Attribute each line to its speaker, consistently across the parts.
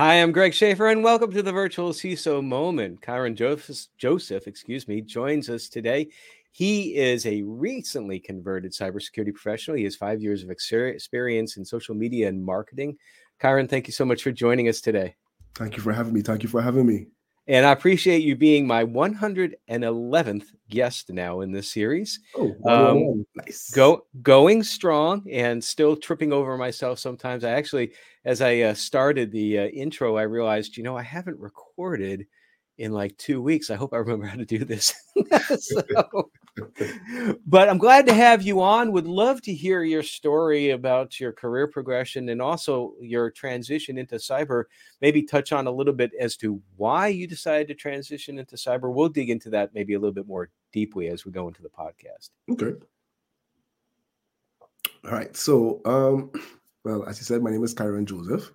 Speaker 1: I am Greg Schaefer, and welcome to the Virtual CISO Moment. Kyron Joseph, joins us today. He is a recently converted cybersecurity professional. He has 5 years of experience in social media and marketing. Kyron, thank you so much for joining us today.
Speaker 2: Thank you for having me.
Speaker 1: And I appreciate you being my 111th guest now in this series.
Speaker 2: Oh, 111. Nice.
Speaker 1: Going strong and still tripping over myself sometimes. I actually, as I started the intro, I realized, I haven't recorded in like 2 weeks. I hope I remember how to do this. But I'm glad to have you on. Would love to hear your story about your career progression and also your transition into cyber. Maybe touch on a little bit as to why you decided to transition into cyber. We'll dig into that maybe a little bit more deeply as we go into the podcast.
Speaker 2: Okay. All right. So, well, as you said, my name is Kyron Joseph.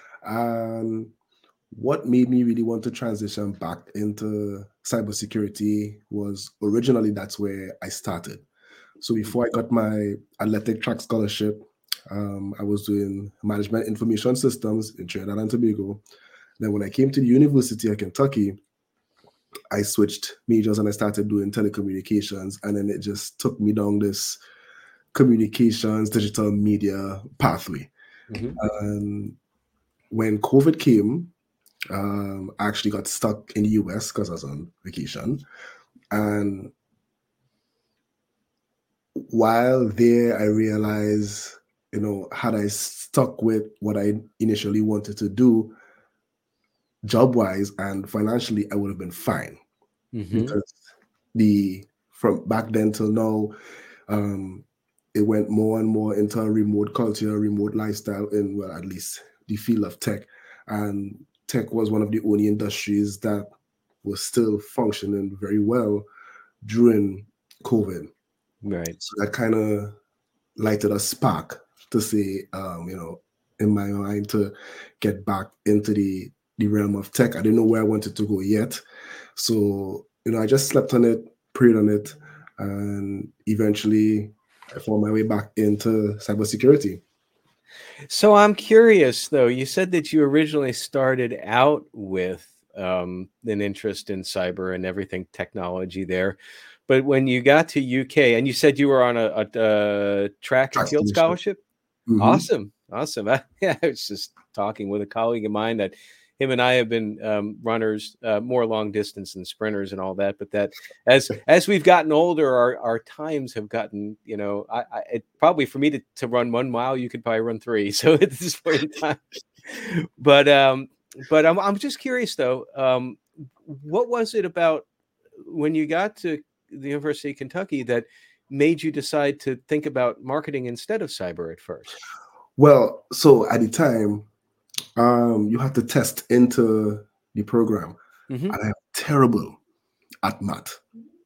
Speaker 2: What made me really want to transition back into cybersecurity was originally that's where I started. So before I got my athletic track scholarship, I was doing management information systems in Trinidad and Tobago. Then when I came to the University of Kentucky, I switched majors and I started doing telecommunications. And then it just took me down this communications, digital media pathway. And when COVID came, I actually got stuck in the US because I was on vacation. And while there, I realized, had I stuck with what I initially wanted to do, job-wise and financially, I would have been fine. Because from back then till now, it went more and more into a remote culture, remote lifestyle in, well, at least the field of tech. And tech was one of the only industries that was still functioning very well during COVID.
Speaker 1: Right.
Speaker 2: So that kind of lighted a spark to say, in my mind to get back into the realm of tech. I didn't know where I wanted to go yet. So, I just slept on it, prayed on it, and eventually I found my way back into cybersecurity.
Speaker 1: So I'm curious, though, you said that you originally started out with an interest in cyber and everything technology there. But when you got to UK, and you said you were on a track and field scholarship? Awesome. I was just talking with a colleague of mine that him and I have been runners, more long distance than sprinters and all that. But that as we've gotten older, our times have gotten, probably for me to run 1 mile, you could probably run 3. So at this point in time, but I'm just curious though, what was it about when you got to the University of Kentucky that made you decide to think about marketing instead of cyber at first?
Speaker 2: Well, so at the time, you have to test into the program. And I'm terrible at math.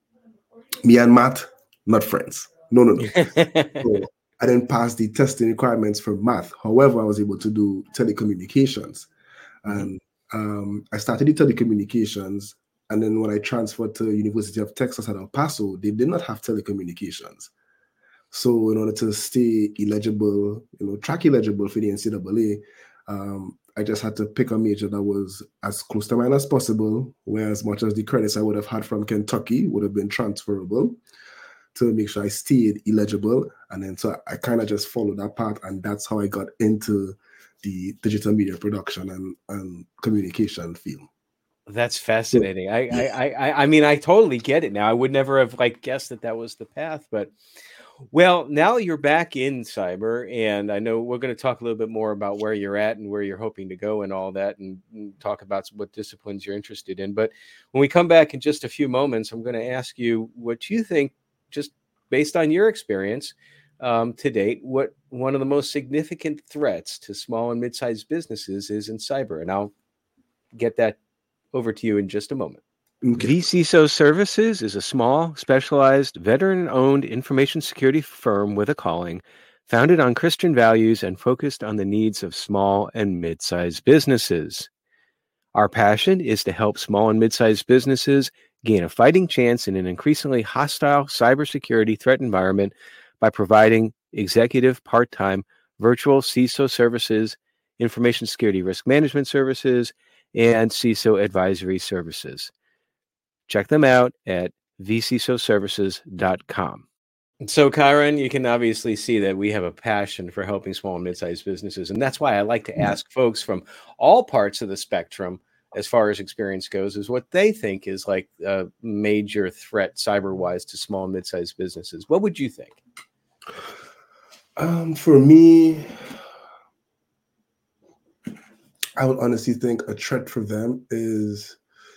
Speaker 2: Me and math, not friends. No. So I didn't pass the testing requirements for math. However, I was able to do telecommunications. And I started the telecommunications. And then when I transferred to University of Texas at El Paso, they did not have telecommunications. So in order to stay eligible, track eligible for the NCAA, I just had to pick a major that was as close to mine as possible, where as much as the credits I would have had from Kentucky would have been transferable to make sure I stayed eligible. And then so I kind of just followed that path, and that's how I got into the digital media production and communication field.
Speaker 1: That's fascinating. I mean, I totally get it now. I would never have guessed that was the path, but well, now you're back in cyber, and I know we're going to talk a little bit more about where you're at and where you're hoping to go and all that, and talk about what disciplines you're interested in. But when we come back in just a few moments, I'm going to ask you what you think, just based on your experience to date, what one of the most significant threats to small and mid-sized businesses is in cyber. And I'll get that over to you in just a moment.
Speaker 2: Okay.
Speaker 1: vCISO Services is a small, specialized, veteran-owned information security firm with a calling, founded on Christian values and focused on the needs of small and mid-sized businesses. Our passion is to help small and mid-sized businesses gain a fighting chance in an increasingly hostile cybersecurity threat environment by providing executive part-time virtual CISO services information security risk management services, and CISO advisory services. Check them out at vcisoservices.com. So, Kyron, you can obviously see that we have a passion for helping small and mid-sized businesses. And that's why I like to ask folks from all parts of the spectrum, as far as experience goes, is what they think is like a major threat cyber-wise to small and mid-sized businesses. What would you think?
Speaker 2: For me, I would honestly think a threat for them is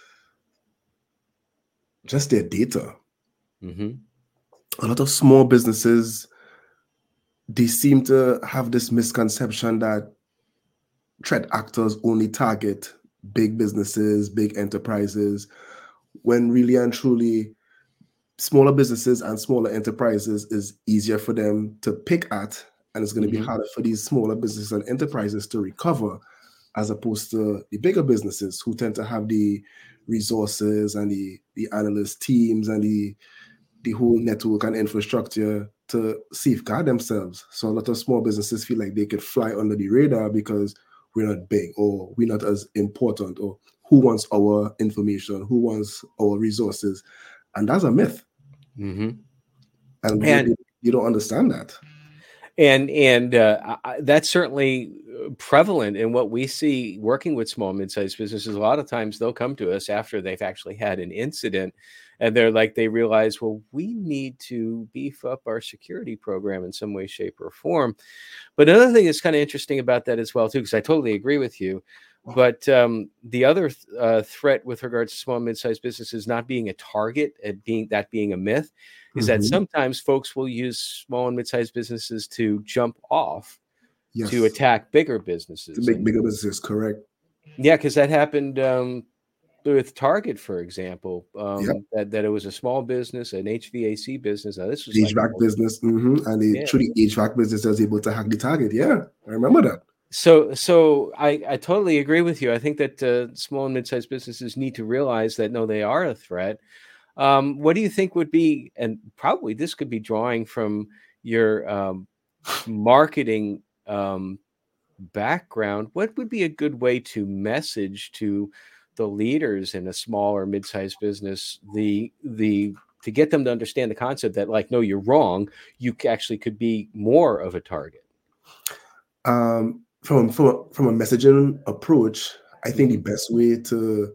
Speaker 2: just their data.
Speaker 1: Mm-hmm.
Speaker 2: A lot of small businesses, they seem to have this misconception that threat actors only target big businesses, big enterprises, when really and truly smaller businesses and smaller enterprises is easier for them to pick at, and it's going to be harder for these smaller businesses and enterprises to recover, as opposed to the bigger businesses who tend to have the resources and the analyst teams and the whole network and infrastructure to safeguard themselves. So a lot of small businesses feel like they could fly under the radar because we're not big, or we're not as important, or who wants our information, who wants our resources. And that's a myth.
Speaker 1: Mm-hmm.
Speaker 2: And you don't understand that.
Speaker 1: And that's certainly prevalent in what we see working with small, mid-sized businesses. A lot of times they'll come to us after they've actually had an incident, and they realize, well, we need to beef up our security program in some way, shape, or form. But another thing that's kind of interesting about that as well, too, because I totally agree with you. But the other threat with regards to small and mid-sized businesses not being a target, being a myth, is that sometimes folks will use small and mid-sized businesses to jump off to attack bigger businesses.
Speaker 2: Bigger businesses, correct.
Speaker 1: Yeah, because that happened with Target, for example, that it was a small business, an HVAC business. Now, this was
Speaker 2: HVAC business, and through the HVAC business, was able to hack the Target. Yeah, I remember that.
Speaker 1: So I totally agree with you. I think that small and mid-sized businesses need to realize that, no, they are a threat. What do you think would be, and probably this could be drawing from your marketing background, what would be a good way to message to the leaders in a small or mid-sized business to get them to understand the concept that, like, no, you're wrong, you actually could be more of a target?
Speaker 2: From a messaging approach, I think the best way to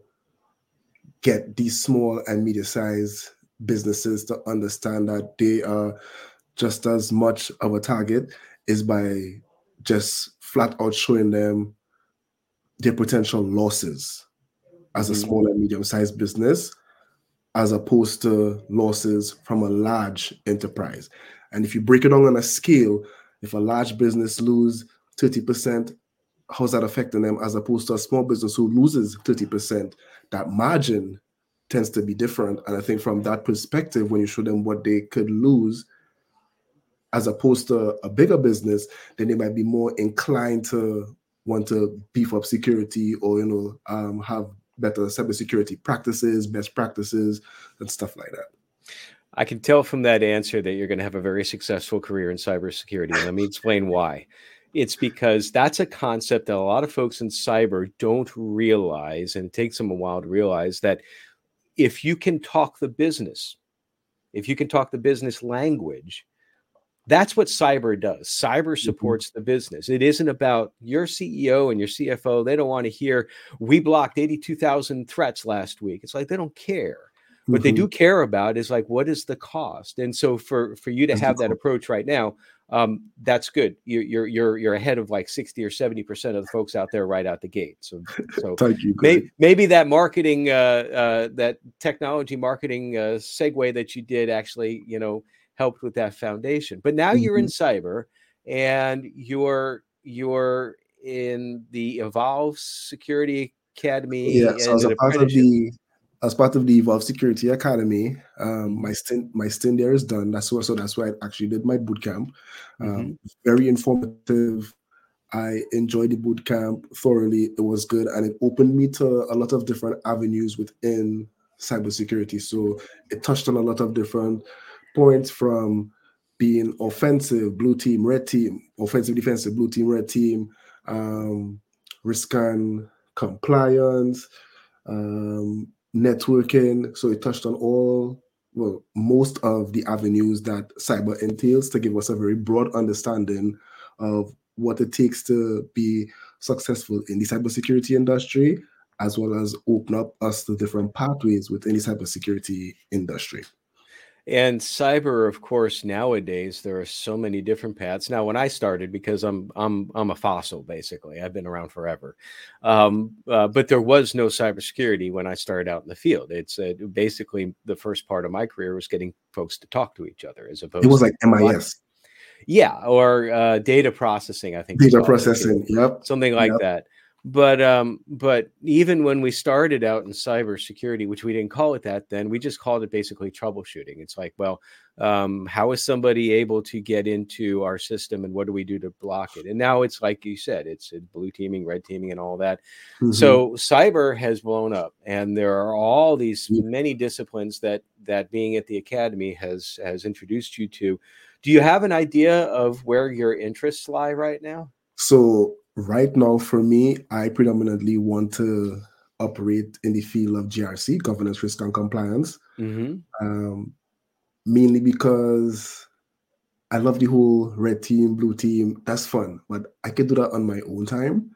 Speaker 2: get these small and medium-sized businesses to understand that they are just as much of a target is by just flat out showing them their potential losses as a small and medium-sized business, as opposed to losses from a large enterprise. And if you break it down on a scale, if a large business loses 30%, how's that affecting them, as opposed to a small business who loses 30%? That margin tends to be different. And I think from that perspective, when you show them what they could lose, as opposed to a bigger business, then they might be more inclined to want to beef up security, or have better cybersecurity practices, best practices, and stuff like that.
Speaker 1: I can tell from that answer that you're going to have a very successful career in cybersecurity. And let me explain why. It's because that's a concept that a lot of folks in cyber don't realize, and it takes them a while to realize, that if you can talk the business, if you can talk the business language, that's what cyber does. Cyber supports the business. It isn't about your CEO and your CFO. They don't want to hear, we blocked 82,000 threats last week. It's like, they don't care. What they do care about is, like, what is the cost? And so for you to have that approach right now, that's good. You're ahead of like 60 or 70% of the folks out there right out the gate. So
Speaker 2: thank you.
Speaker 1: Maybe that marketing, that technology marketing segue that you did actually, helped with that foundation. But now you're in cyber, and you're in the Evolve Security Academy.
Speaker 2: Yeah, so as part of the Evolve Security Academy, my stint there is done. That's why I actually did my boot camp. Very informative. I enjoyed the boot camp thoroughly. It was good, and it opened me to a lot of different avenues within cybersecurity. So it touched on a lot of different points, from being offensive, blue team, red team, offensive, defensive, blue team, red team, risk and compliance, networking. So it touched on most of the avenues that cyber entails to give us a very broad understanding of what it takes to be successful in the cybersecurity industry, as well as open up us to different pathways within the cybersecurity industry.
Speaker 1: And cyber, of course, nowadays there are so many different paths. Now, when I started, because I'm a fossil basically, I've been around forever, but there was no cybersecurity when I started out in the field. It's basically the first part of my career was getting folks to talk to each other, as opposed.
Speaker 2: It was like MIS.
Speaker 1: Yeah, or data processing. I think
Speaker 2: data processing. Yep,
Speaker 1: something like that. But even when we started out in cybersecurity, which we didn't call it that then, we just called it basically troubleshooting. It's like, well, how is somebody able to get into our system, and what do we do to block it? And now it's like you said, it's blue teaming, red teaming, and all that. Mm-hmm. So cyber has blown up, and there are all these many disciplines that being at the academy has introduced you to. Do you have an idea of where your interests lie right now?
Speaker 2: So right now, for me, I predominantly want to operate in the field of GRC, governance, risk, and compliance. Mm-hmm. Mainly because I love the whole red team, blue team. That's fun, but I could do that on my own time.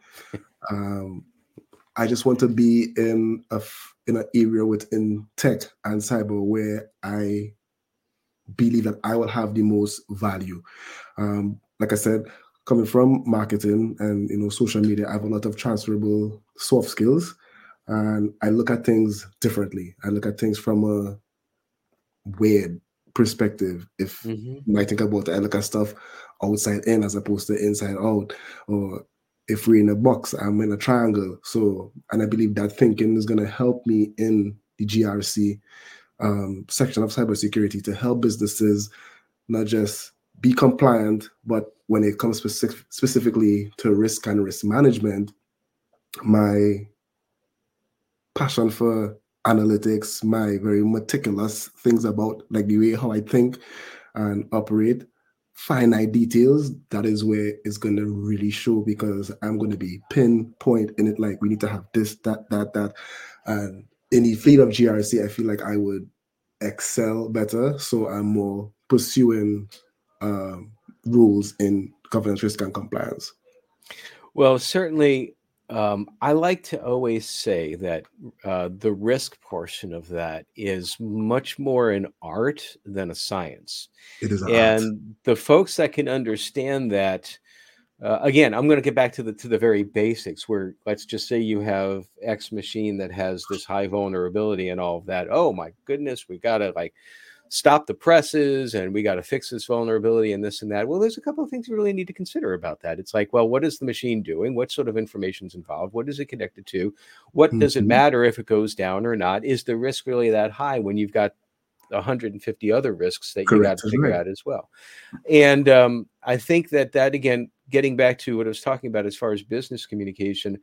Speaker 2: I just want to be in an area within tech and cyber where I believe that I will have the most value. Like I said, coming from marketing and social media, I have a lot of transferable soft skills, and I look at things differently. I look at things from a weird perspective. If you might think about it, I look at stuff outside in as opposed to inside out. Or if we're in a box, I'm in a triangle. So, and I believe that thinking is going to help me in the GRC section of cybersecurity to help businesses not just be compliant, but when it comes specifically to risk and risk management, my passion for analytics, my very meticulous things about like the way how I think and operate, finite details, that is where it's going to really show, because I'm going to be pinpoint in it. Like, we need to have this, that. And in the field of GRC, I feel like I would excel better. So I'm more pursuing rules in governance, risk, and compliance.
Speaker 1: Well, certainly, I like to always say that the risk portion of that is much more an art than a science.
Speaker 2: It is an
Speaker 1: art.
Speaker 2: And
Speaker 1: the folks that can understand that, again, I'm going to get back to the very basics, where let's just say you have X machine that has this high vulnerability and all of that. Oh my goodness, we got to stop the presses, and we got to fix this vulnerability and this and that. Well, there's a couple of things you really need to consider about that. It's like, well, what is the machine doing? What sort of information is involved? What is it connected to? What does it matter if it goes down or not? Is the risk really that high when you've got 150 other risks that you got to figure out as well? And I think that again, getting back to what I was talking about as far as business communication,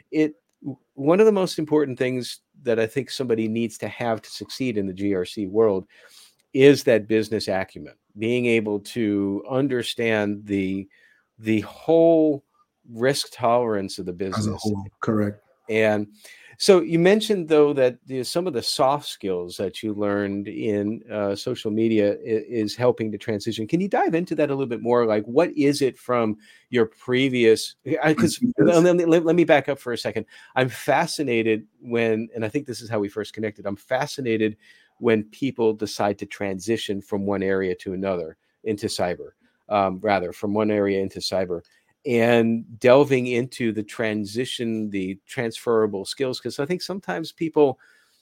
Speaker 1: one of the most important things that I think somebody needs to have to succeed in the GRC world is that business acumen, being able to understand the whole risk tolerance of the business.
Speaker 2: As a whole, correct.
Speaker 1: And so you mentioned, though, that some of the soft skills that you learned in social media is helping to transition. Can you dive into that a little bit more? Like, what is it from your previous? Because let me back up for a second. I'm fascinated and I think this is how we first connected. I'm fascinated when people decide to transition from one area to another into cyber, from one area into cyber, and delving into the transition, the transferable skills. Because I think sometimes people,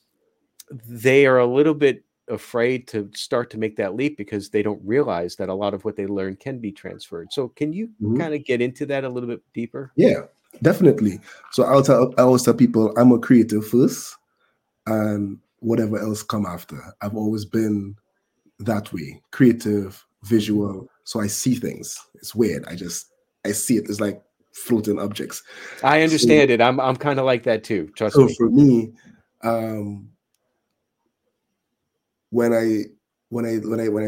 Speaker 1: they are a little bit afraid to start to make that leap because they don't realize that a lot of what they learn can be transferred. So can you kind of get into that a little bit deeper?
Speaker 2: Yeah, definitely. So I always tell people I'm a creative first, and whatever else come after. I've always been that way, creative, visual. So I see things. It's weird. I see it. It's like floating objects.
Speaker 1: I understand it. I'm kind of like that too. Trust me.
Speaker 2: So for me, when I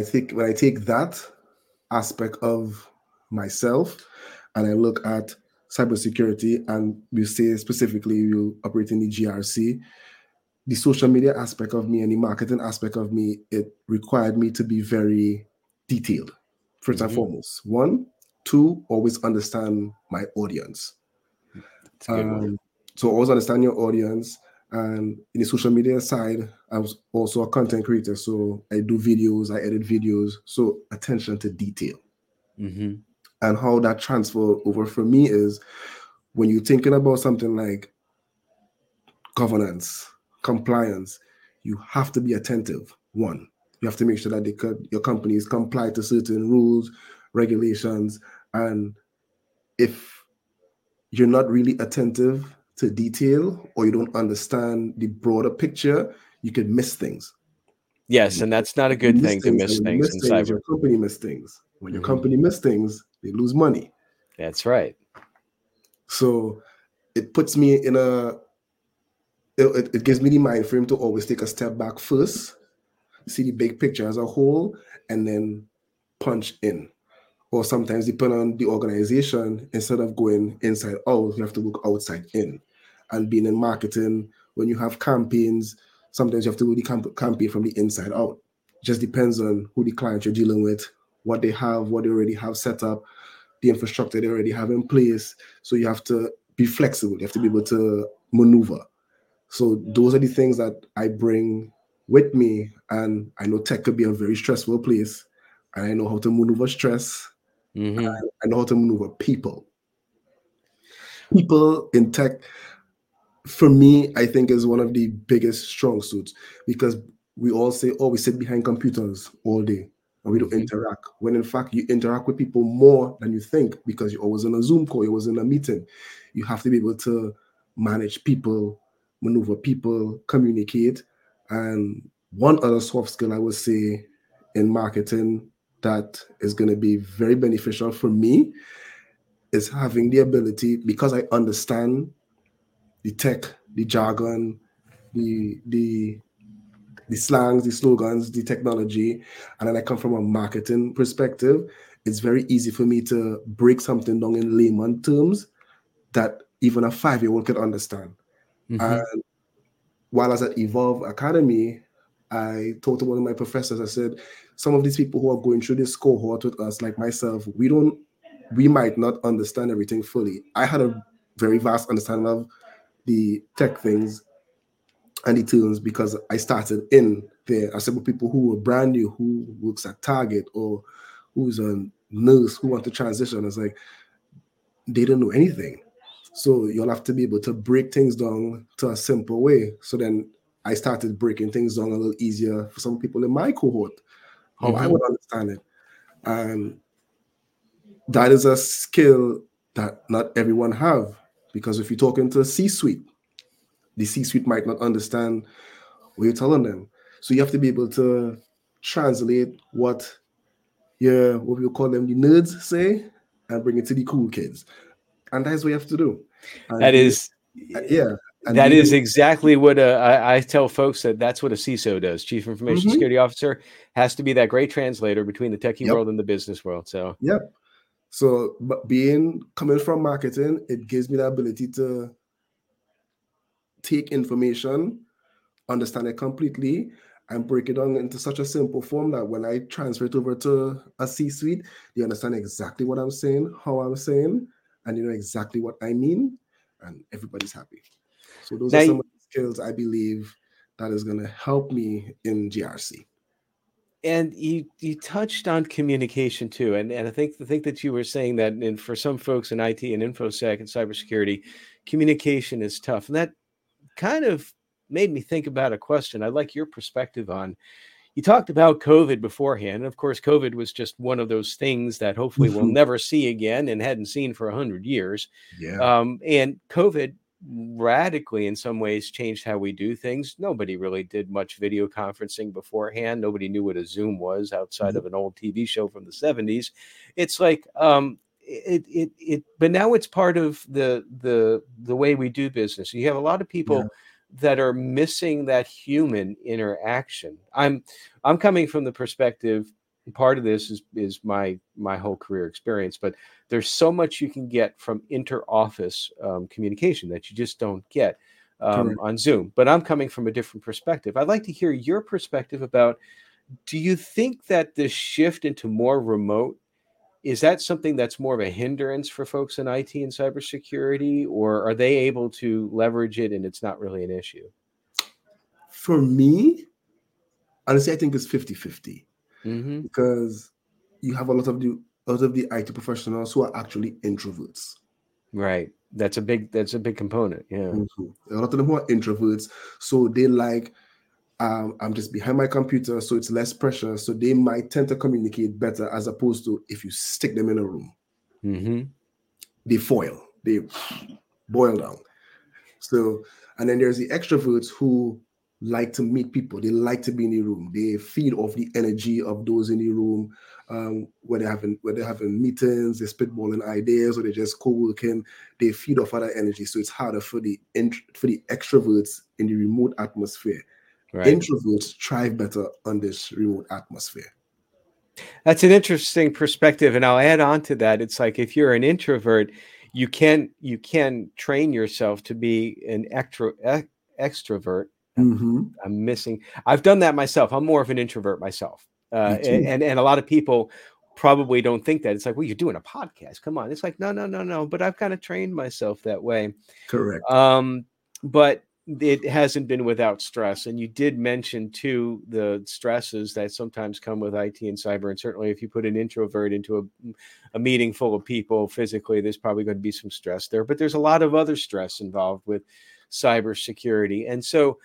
Speaker 2: take that aspect of myself and I look at cybersecurity, and we say specifically you operate in the GRC, the social media aspect of me and the marketing aspect of me, it required me to be very detailed, first and foremost. One, two, always understand my audience.
Speaker 1: That's a good one.
Speaker 2: So always understand your audience. And in the social media side, I was also a content creator. So I do videos, I edit videos. So attention to detail. And how that transfer over for me is when you're thinking about something like governance, compliance, you have to be attentive. One, you have to make sure that your companies comply to certain rules, regulations. And if you're not really attentive to detail or you don't understand the broader picture, you could miss things.
Speaker 1: Yes, and that's not a good thing to miss things in cyber.
Speaker 2: Your company miss things. When your company miss things, they lose money.
Speaker 1: That's right.
Speaker 2: So it puts me in it gives me the mind frame to always take a step back first, see the big picture as a whole, and then punch in. Or sometimes, depending on the organization, instead of going inside out, you have to look outside in. And being in marketing, when you have campaigns, sometimes you have to do the campaign from the inside out. Just depends on who the client you're dealing with, what they have, what they already have set up, the infrastructure they already have in place. So you have to be flexible. You have to be able to maneuver. So those are the things that I bring with me. And I know tech could be a very stressful place. And I know how to maneuver stress. I know how to maneuver people. People in tech, for me, I think is one of the biggest strong suits, because we all say, oh, we sit behind computers all day and we don't interact. When in fact, you interact with people more than you think, because you're always on a Zoom call, you're always in a meeting. You have to be able to manage people, maneuver people, communicate. And one other soft skill I would say in marketing that is going to be very beneficial for me is having the ability, because I understand the tech, the jargon, the slangs, the slogans, the technology, and then I come from a marketing perspective, it's very easy for me to break something down in layman terms that even a 5-year-old could understand. And while I was at Evolve Academy, I talked to one of my professors. I said, some of these people who are going through this cohort with us, like myself, we might not understand everything fully. I had a very vast understanding of the tech things and the tools because I started in there. I said with people who were brand new, who works at Target or who's a nurse who want to transition. It's like they don't know anything. So you'll have to be able to break things down to a simple way. So then I started breaking things down a little easier for some people in my cohort, how I would understand it. And that is a skill that not everyone have, because if you're talking to a C-suite, the C-suite might not understand what you're telling them. So you have to be able to translate what we call them, the nerds say, and bring it to the cool kids. And that's what you have to do. And
Speaker 1: that is exactly what I tell folks, that's what a CISO does. Chief Information Security Officer has to be that great translator between the techie world and the business world. So
Speaker 2: So, but coming from marketing, it gives me the ability to take information, understand it completely, and break it down into such a simple form that when I transfer it over to a C-suite, they understand exactly what I'm saying, how I'm saying, and you know exactly what I mean, and everybody's happy. So those are some of the skills I believe that is going to help me in GRC.
Speaker 1: And you touched on communication too, and I think that you were saying that, and for some folks in IT and InfoSec and cybersecurity, communication is tough, and that kind of made me think about a question I'd like your perspective on. You talked about COVID beforehand, and of course, COVID was just one of those things that hopefully we'll never see again and hadn't seen for 100 years. And COVID radically, in some ways, changed how we do things. Nobody really did much video conferencing beforehand. Nobody knew what a Zoom was outside of an old TV show from the 70s. It's like, but now it's part of the way we do business. You have a lot of people that are missing that human interaction. I'm coming from the perspective, part of this is my whole career experience, but there's so much you can get from inter-office communication that you just don't get on Zoom. But I'm coming from a different perspective. I'd like to hear your perspective about, do you think that this shift into more remote, is that something that's more of a hindrance for folks in IT and cybersecurity, or are they able to leverage it and it's not really an issue?
Speaker 2: For me, honestly, I think it's 50-50. Because you have a lot of the IT professionals who are actually introverts.
Speaker 1: Right. That's a big component. Yeah.
Speaker 2: A lot of them who are introverts, so they like, I'm just behind my computer, so it's less pressure. So they might tend to communicate better, as opposed to if you stick them in a room. They boil down. So, and then there's the extroverts who like to meet people. They like to be in the room. They feed off the energy of those in the room. When they're having meetings, they're spitballing ideas, or they're just co-working. They feed off other energy. So it's harder for the extroverts in the remote atmosphere. Right. Introverts thrive better on this remote atmosphere.
Speaker 1: That's an interesting perspective, and I'll add on to that. It's like, if you're an introvert, you can train yourself to be an extrovert. I've done that myself. I'm more of an introvert myself. And a lot of people probably don't think that. It's like, well, you're doing a podcast. Come on. It's like, no. But I've kind of trained myself that way.
Speaker 2: Correct.
Speaker 1: But it hasn't been without stress. And you did mention too the stresses that sometimes come with IT and cyber. And certainly if you put an introvert into a meeting full of people physically, there's probably going to be some stress there. But there's a lot of other stress involved with cybersecurity. And so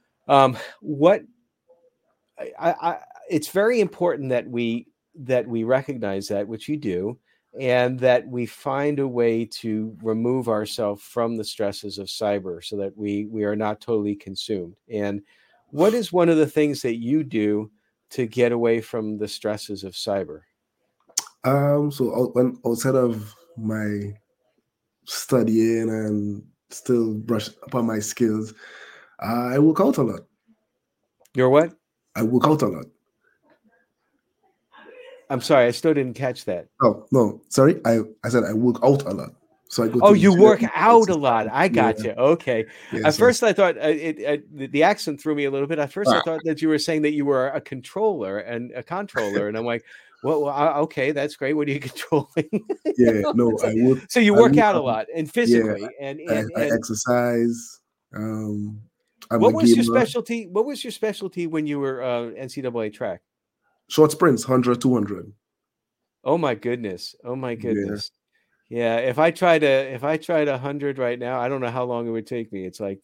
Speaker 1: it's very important that we recognize that, which you do, and that we find a way to remove ourselves from the stresses of cyber so that we are not totally consumed. And what is one of the things that you do to get away from the stresses of cyber?
Speaker 2: So when outside of my studying and still brush upon my skills, I work out a lot.
Speaker 1: You're what?
Speaker 2: I work out a lot.
Speaker 1: I'm sorry, I still didn't catch that.
Speaker 2: Oh, no, sorry. I said I work out a lot. So I go.
Speaker 1: Oh, you work out a lot. I got you. Okay. At first, I thought the accent threw me a little bit. At first, I thought that you were saying that you were a controller, and I'm like, well, okay, that's great. What are you controlling?
Speaker 2: No, I work.
Speaker 1: So you work out a lot and physically, and
Speaker 2: I exercise.
Speaker 1: What was your specialty? What was your specialty when you were NCAA track?
Speaker 2: Short sprints, 100, 200.
Speaker 1: Oh my goodness! Yeah. If I tried 100 right now, I don't know how long it would take me. It's like,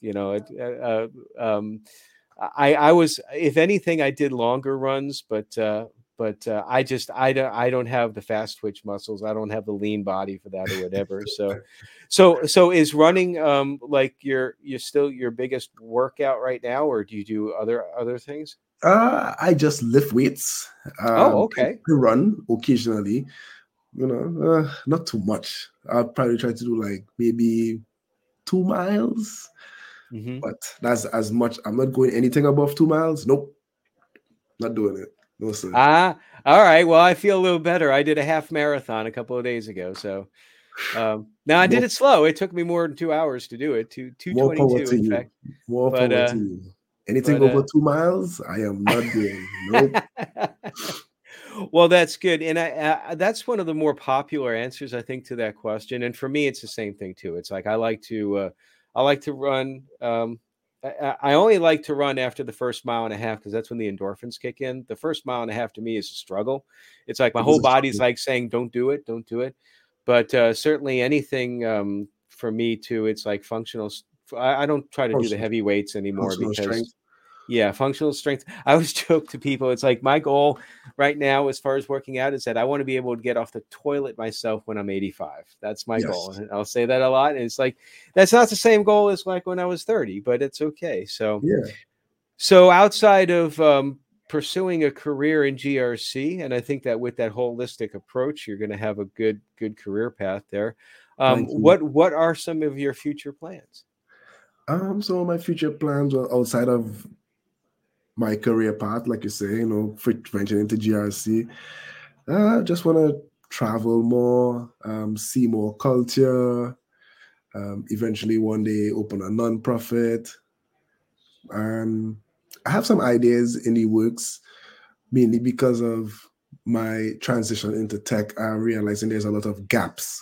Speaker 1: I was, if anything, I did longer runs, but I don't have the fast twitch muscles. I don't have the lean body for that or whatever. So is running like your biggest workout right now, or do you do other things?
Speaker 2: I just lift weights.
Speaker 1: Okay.
Speaker 2: I run occasionally, not too much. I'll probably try to do like maybe 2 miles, but that's as much. I'm not going anything above 2 miles. Nope. Not doing it. No, sir.
Speaker 1: All right. Well, I feel a little better. I did a half marathon a couple of days ago. So now I did it slow. It took me more than 2 hours to do it. 2:22 in fact.
Speaker 2: More power to you. Anything over 2 miles, I am not doing. Nope.
Speaker 1: Well, that's good. And that's one of the more popular answers, I think, to that question. And for me, it's the same thing too. It's like, I like to run. I only like to run after the first mile and a half, because that's when the endorphins kick in. The first mile and a half to me is a struggle. It's like my whole body's like saying, don't do it. But certainly anything for me too, it's like functional. I don't try to do the heavy weights anymore because strength. Yeah, functional strength. I always joke to people, it's like my goal right now as far as working out is that I want to be able to get off the toilet myself when I'm 85. That's my goal. And I'll say that a lot. And it's like, that's not the same goal as like when I was 30, but it's okay. So, So outside of pursuing a career in GRC, and I think that with that holistic approach, you're going to have a good career path there. What are some of your future plans?
Speaker 2: So my future plans are outside of my career path, like you say, venturing into GRC. Just want to travel more, see more culture, eventually one day open a non-profit. I have some ideas in the works, mainly because of my transition into tech. I'm realizing there's a lot of gaps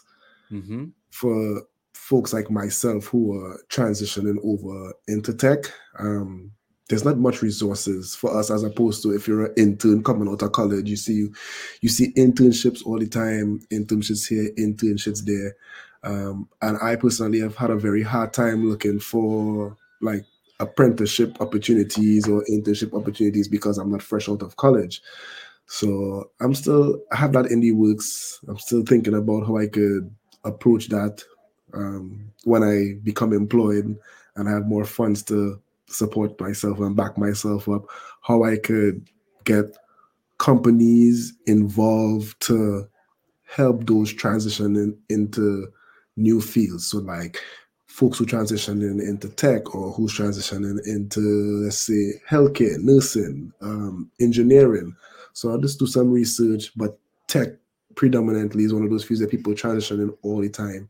Speaker 2: for folks like myself who are transitioning over into tech. There's not much resources for us, as opposed to if you're an intern coming out of college, you see internships all the time, internships here, internships there. And I personally have had a very hard time looking for like apprenticeship opportunities or internship opportunities because I'm not fresh out of college. So I have that in the works. I'm still thinking about how I could approach that when I become employed and have more funds to support myself and back myself up, how I could get companies involved to help those transitioning into new fields. So like folks who transitioning into tech or who's transitioning into, let's say, healthcare, nursing, engineering. So I'll just do some research, but tech predominantly is one of those fields that people transitioning all the time.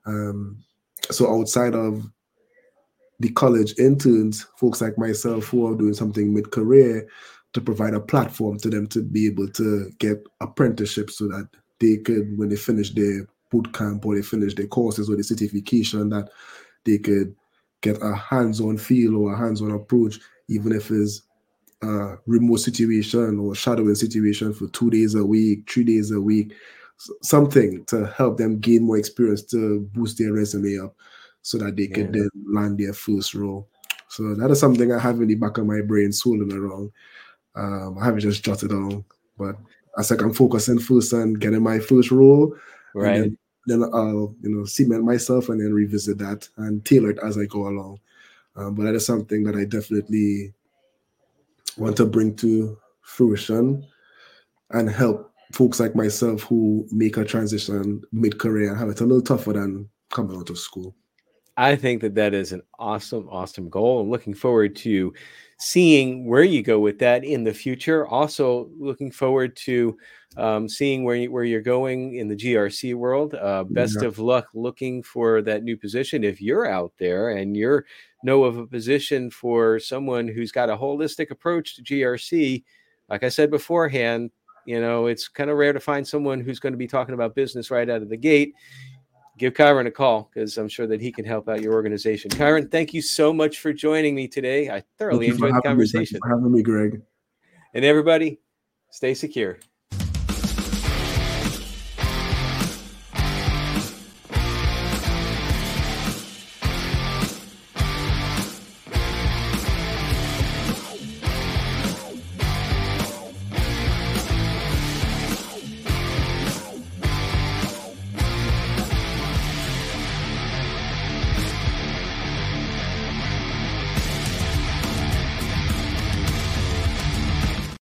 Speaker 2: So outside of the college interns, folks like myself who are doing something mid-career, to provide a platform to them to be able to get apprenticeships so that they could, when they finish their boot camp or they finish their courses or the certification, that they could get a hands-on feel or a hands-on approach, even if it's a remote situation or shadowing situation for 2 days a week, 3 days a week, something to help them gain more experience to boost their resume up so that they could then land their first role. So that is something I have in the back of my brain swirling around. I haven't just jotted down, but as I can focus in first on getting my first role,
Speaker 1: right?
Speaker 2: And then I'll cement myself and then revisit that and tailor it as I go along. But that is something that I definitely want to bring to fruition and help folks like myself who make a transition mid-career and have it a little tougher than coming out of school.
Speaker 1: I think that is an awesome goal. I'm looking forward to seeing where you go with that in the future. Also looking forward to seeing where you're going in the GRC world. Best of luck looking for that new position. If you're out there and you know of a position for someone who's got a holistic approach to GRC, like I said beforehand, it's kind of rare to find someone who's going to be talking about business right out of the gate. Give Kyron a call because I'm sure that he can help out your organization. Kyron, thank you so much for joining me today. I thoroughly enjoyed the conversation.
Speaker 2: Thank you for having me, Greg.
Speaker 1: And everybody, stay secure.